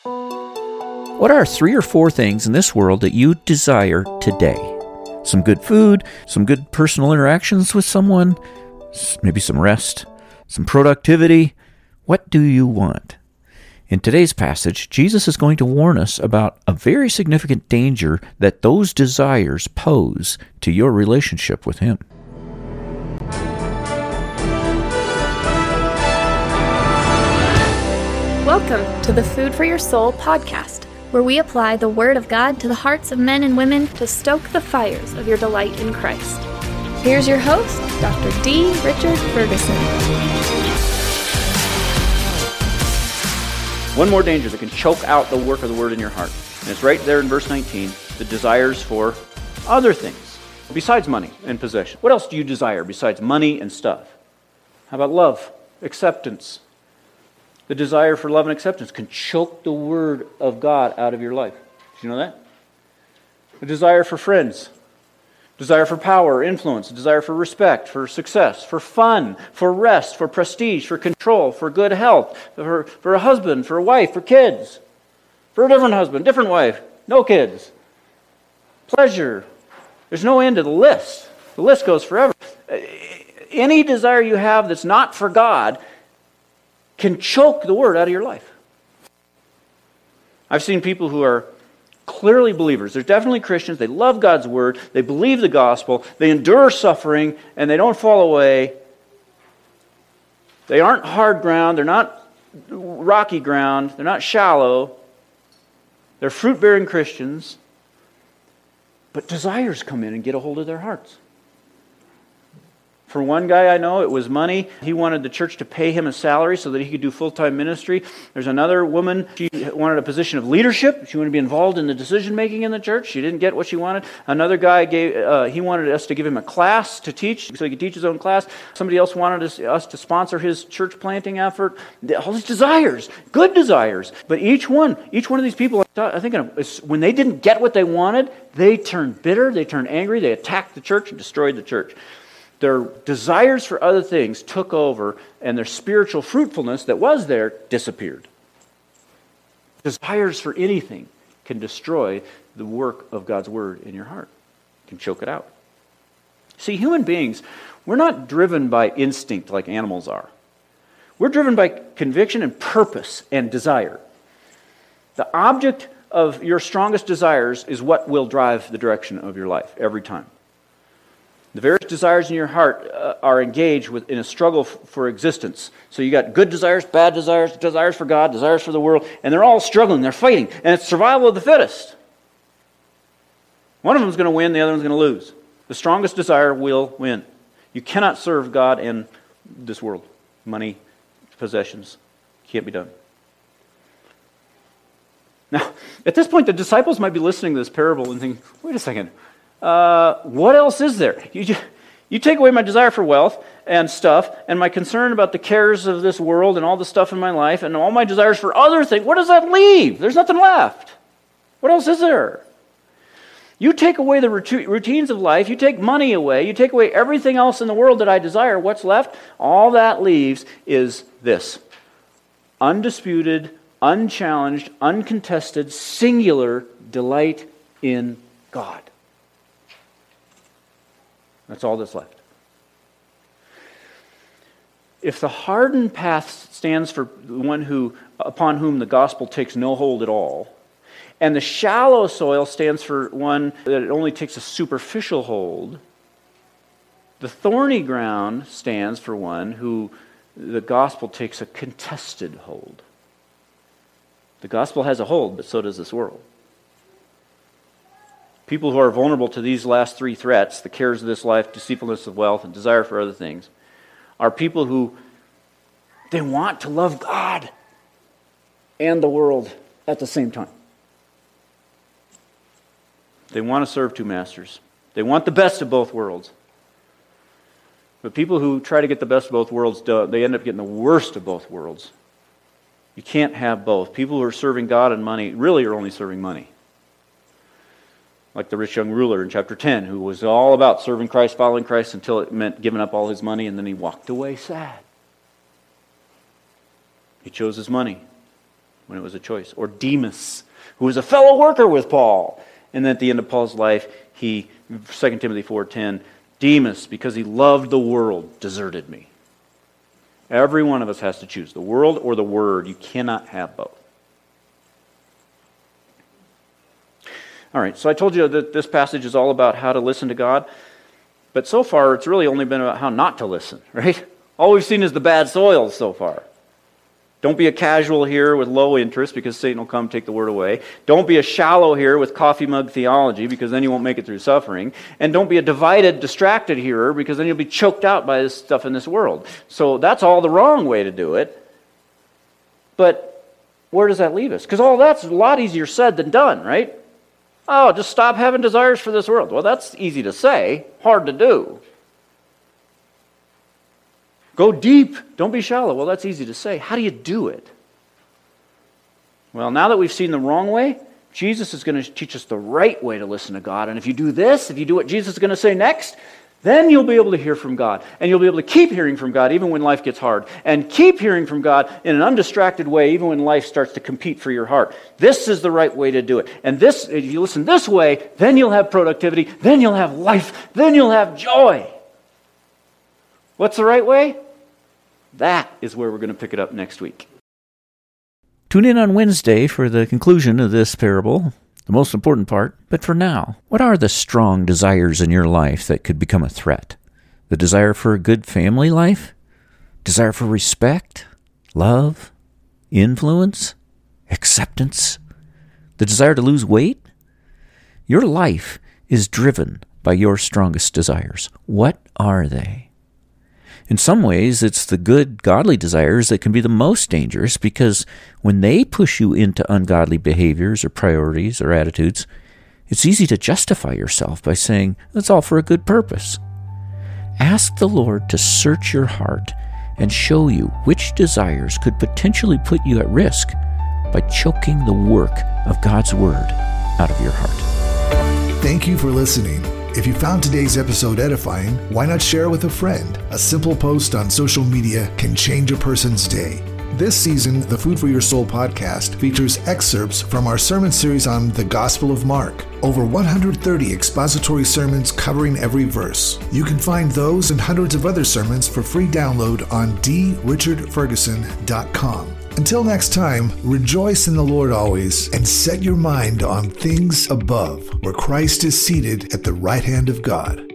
What are 3 or 4 things in this world that you desire today? Some good food, some good personal interactions with someone, maybe some rest, some productivity. What do you want? In today's passage, Jesus is going to warn us about a very significant danger that those desires pose to your relationship with Him. Welcome to the Food for Your Soul podcast, where we apply the Word of God to the hearts of men and women to stoke the fires of your delight in Christ. Here's your host, Dr. D. Richard Ferguson. One more danger that can choke out the work of the Word in your heart. And it's right there in verse 19, the desires for other things, besides money and possession. What else do you desire besides money and stuff? How about love, acceptance? The desire for love and acceptance can choke the Word of God out of your life. Did you know that? The desire for friends, desire for power, influence, desire for respect, for success, for fun, for rest, for prestige, for control, for good health, for a husband, for a wife, for kids, for a different husband, different wife, no kids, pleasure. There's no end to the list. The list goes forever. Any desire you have that's not for God can choke the Word out of your life. I've seen people who are clearly believers. They're definitely Christians. They love God's Word. They believe the gospel. They endure suffering, and they don't fall away. They aren't hard ground. They're not rocky ground. They're not shallow. They're fruit-bearing Christians. But desires come in and get a hold of their hearts. For one guy I know, it was money. He wanted the church to pay him a salary so that he could do full-time ministry. There's another woman, she wanted a position of leadership. She wanted to be involved in the decision-making in the church. She didn't get what she wanted. Another guy, he wanted us to give him a class to teach so he could teach his own class. Somebody else wanted us to sponsor his church planting effort. All these desires, good desires. But each one of these people, I think when they didn't get what they wanted, they turned bitter, they turned angry, they attacked the church and destroyed the church. Their desires for other things took over, and their spiritual fruitfulness that was there disappeared. Desires for anything can destroy the work of God's Word in your heart. It can choke it out. See, human beings, we're not driven by instinct like animals are. We're driven by conviction and purpose and desire. The object of your strongest desires is what will drive the direction of your life every time. The various desires in your heart are engaged in a struggle for existence. So you got good desires, bad desires, desires for God, desires for the world, and they're all struggling, they're fighting, and it's survival of the fittest. One of them is going to win, the other one's going to lose. The strongest desire will win. You cannot serve God and this world. Money, possessions, can't be done. Now, at this point, the disciples might be listening to this parable and thinking, wait a second, what else is there? You take away my desire for wealth and stuff, and my concern about the cares of this world and all the stuff in my life, and all my desires for other things. What does that leave? There's nothing left. What else is there? You take away the routines of life, you take money away, you take away everything else in the world that I desire. What's left? All that leaves is this: undisputed, unchallenged, uncontested, singular delight in God. That's all that's left. If the hardened path stands for the one upon whom the gospel takes no hold at all, and the shallow soil stands for one that it only takes a superficial hold, the thorny ground stands for one who the gospel takes a contested hold. The gospel has a hold, but so does this world. People who are vulnerable to these last 3 threats, the cares of this life, deceitfulness of wealth, and desire for other things, are people who they want to love God and the world at the same time. They want to serve 2 masters. They want the best of both worlds. But people who try to get the best of both worlds, they end up getting the worst of both worlds. You can't have both. People who are serving God and money really are only serving money. Like the rich young ruler in chapter 10, who was all about serving Christ, following Christ, until it meant giving up all his money, and then he walked away sad. He chose his money when it was a choice. Or Demas, who was a fellow worker with Paul. And then at the end of Paul's life, 2 Timothy 4:10, Demas, because he loved the world, deserted me. Every one of us has to choose the world or the word. You cannot have both. All right, so I told you that this passage is all about how to listen to God. But so far, it's really only been about how not to listen, right? All we've seen is the bad soil so far. Don't be a casual hearer with low interest, because Satan will come take the word away. Don't be a shallow hearer with coffee mug theology, because then you won't make it through suffering. And don't be a divided, distracted hearer, because then you'll be choked out by this stuff in this world. So that's all the wrong way to do it. But where does that leave us? Because all that's a lot easier said than done, right? Oh, just stop having desires for this world. Well, that's easy to say, hard to do. Go deep, don't be shallow. Well, that's easy to say. How do you do it? Well, now that we've seen the wrong way, Jesus is going to teach us the right way to listen to God. And if you do this, if you do what Jesus is going to say next, then you'll be able to hear from God. And you'll be able to keep hearing from God even when life gets hard. And keep hearing from God in an undistracted way even when life starts to compete for your heart. This is the right way to do it. And this, if you listen this way, then you'll have productivity, then you'll have life, then you'll have joy. What's the right way? That is where we're going to pick it up next week. Tune in on Wednesday for the conclusion of this parable, the most important part. But for now, what are the strong desires in your life that could become a threat? The desire for a good family life? Desire for respect, love, influence, acceptance? The desire to lose weight? Your life is driven by your strongest desires. What are they? In some ways, it's the good, godly desires that can be the most dangerous, because when they push you into ungodly behaviors or priorities or attitudes, it's easy to justify yourself by saying, it's all for a good purpose. Ask the Lord to search your heart and show you which desires could potentially put you at risk by choking the work of God's Word out of your heart. Thank you for listening. If you found today's episode edifying, why not share it with a friend? A simple post on social media can change a person's day. This season, the Food for Your Soul podcast features excerpts from our sermon series on the Gospel of Mark. Over 130 expository sermons covering every verse. You can find those and hundreds of other sermons for free download on drichardferguson.com. Until next time, rejoice in the Lord always, and set your mind on things above, where Christ is seated at the right hand of God.